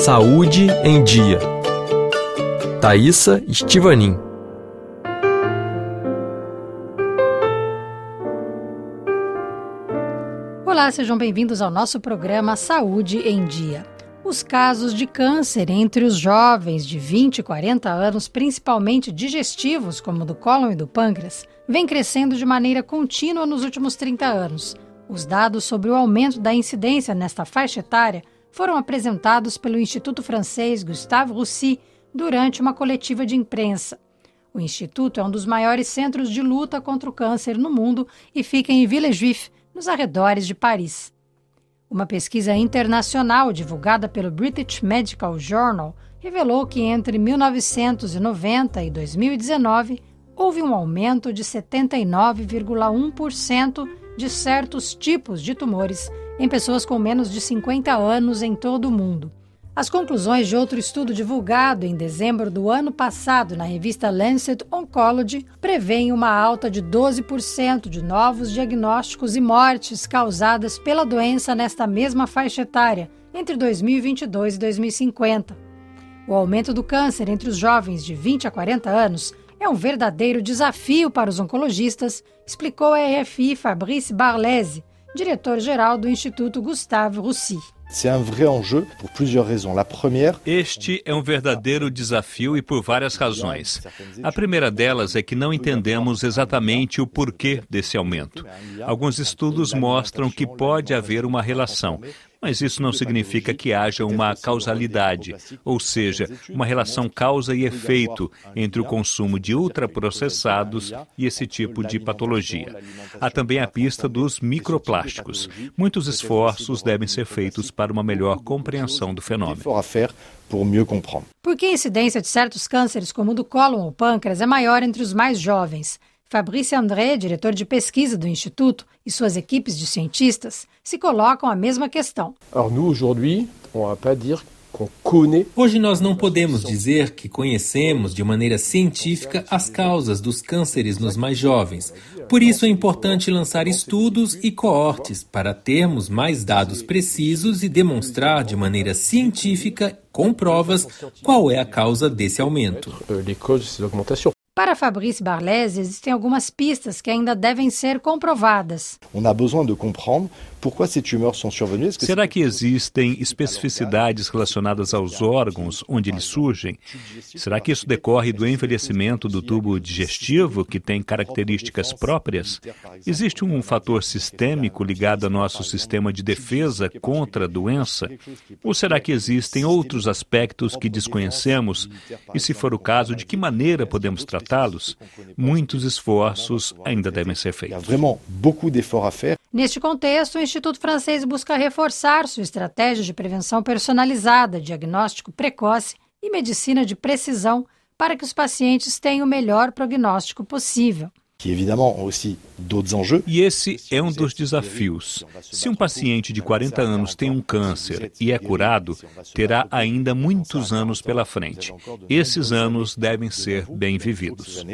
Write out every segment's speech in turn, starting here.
Saúde em Dia. Thaísa Estivanin. Olá, sejam bem-vindos ao nosso programa Saúde em Dia. Os casos de câncer entre os jovens de 20 e 40 anos, principalmente digestivos, como do cólon e do pâncreas, vêm crescendo de maneira contínua nos últimos 30 anos. Os dados sobre o aumento da incidência nesta faixa etária foram apresentados pelo Instituto francês Gustave Roussy durante uma coletiva de imprensa. O Instituto é um dos maiores centros de luta contra o câncer no mundo e fica em Villejuif, nos arredores de Paris. Uma pesquisa internacional divulgada pelo British Medical Journal revelou que entre 1990 e 2019 houve um aumento de 79,1% de certos tipos de tumores em pessoas com menos de 50 anos em todo o mundo. As conclusões de outro estudo divulgado em dezembro do ano passado na revista Lancet Oncology prevêem uma alta de 12% de novos diagnósticos e mortes causadas pela doença nesta mesma faixa etária, entre 2022 e 2050. O aumento do câncer entre os jovens de 20 a 40 anos é um verdadeiro desafio para os oncologistas, explicou a RFI Fabrice Barlese, diretor-geral do Instituto Gustave Roussy. Este é um verdadeiro desafio e por várias razões. A primeira delas é que não entendemos exatamente o porquê desse aumento. Alguns estudos mostram que pode haver uma relação, mas isso não significa que haja uma causalidade, ou seja, uma relação causa e efeito entre o consumo de ultraprocessados e esse tipo de patologia. Há também a pista dos microplásticos. Muitos esforços devem ser feitos para uma melhor compreensão do fenômeno. Por que a incidência de certos cânceres, como o do cólon ou pâncreas, é maior entre os mais jovens? Fabrice André, diretor de pesquisa do Instituto, e suas equipes de cientistas se colocam a mesma questão. Hoje nós não podemos dizer que conhecemos de maneira científica as causas dos cânceres nos mais jovens. Por isso é importante lançar estudos e coortes para termos mais dados precisos e demonstrar de maneira científica, com provas, qual é a causa desse aumento. Para Fabrice Barlese, existem algumas pistas que ainda devem ser comprovadas. Será que existem especificidades relacionadas aos órgãos onde eles surgem? Será que isso decorre do envelhecimento do tubo digestivo, que tem características próprias? Existe um fator sistêmico ligado ao nosso sistema de defesa contra a doença? Ou será que existem outros aspectos que desconhecemos? E, se for o caso, de que maneira podemos tratá-los? Muitos esforços ainda devem ser feitos. Neste contexto, o Instituto francês busca reforçar sua estratégia de prevenção personalizada, diagnóstico precoce e medicina de precisão para que os pacientes tenham o melhor prognóstico possível. E esse é um dos desafios. Se um paciente de 40 anos tem um câncer e é curado, terá ainda muitos anos pela frente. Esses anos devem ser bem vividos.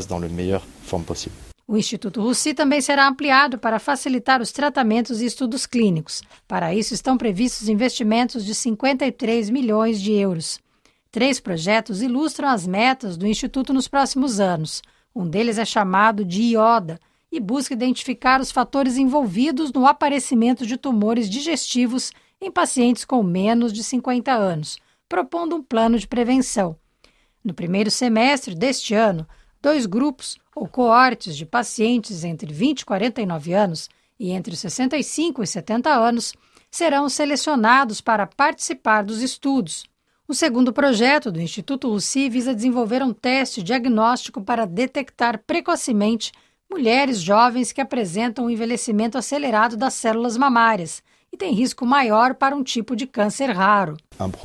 O Instituto Roussy também será ampliado para facilitar os tratamentos e estudos clínicos. Para isso, estão previstos investimentos de 53 milhões de euros. 3 projetos ilustram as metas do Instituto nos próximos anos. Um deles é chamado de IODA e busca identificar os fatores envolvidos no aparecimento de tumores digestivos em pacientes com menos de 50 anos, propondo um plano de prevenção. No primeiro semestre deste ano, 2 grupos ou coortes de pacientes entre 20 e 49 anos e entre 65 e 70 anos serão selecionados para participar dos estudos. O segundo projeto do Instituto Roussy visa desenvolver um teste diagnóstico para detectar precocemente mulheres jovens que apresentam um envelhecimento acelerado das células mamárias e têm risco maior para um tipo de câncer raro.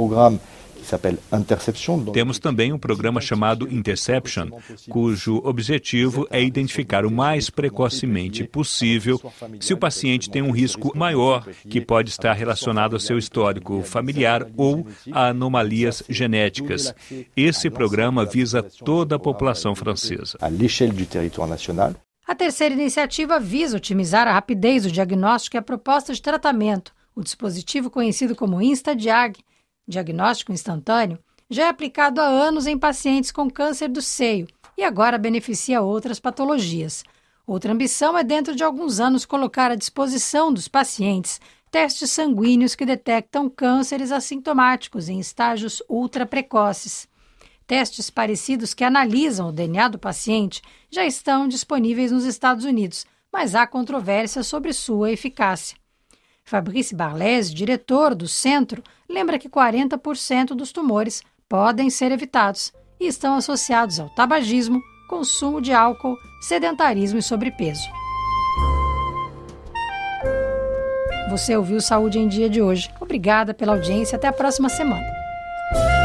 Temos também um programa chamado Interception, cujo objetivo é identificar o mais precocemente possível se o paciente tem um risco maior que pode estar relacionado ao seu histórico familiar ou a anomalias genéticas. Esse programa visa toda a população francesa. A terceira iniciativa visa otimizar a rapidez do diagnóstico e a proposta de tratamento. O dispositivo conhecido como InstaDiag diagnóstico instantâneo, já é aplicado há anos em pacientes com câncer do seio e agora beneficia outras patologias. Outra ambição é, dentro de alguns anos, colocar à disposição dos pacientes testes sanguíneos que detectam cânceres assintomáticos em estágios ultra precoces. Testes parecidos que analisam o DNA do paciente já estão disponíveis nos Estados Unidos, mas há controvérsia sobre sua eficácia. Fabrice Barlese, diretor do centro, lembra que 40% dos tumores podem ser evitados e estão associados ao tabagismo, consumo de álcool, sedentarismo e sobrepeso. Você ouviu Saúde em Dia de hoje. Obrigada pela audiência. Até a próxima semana.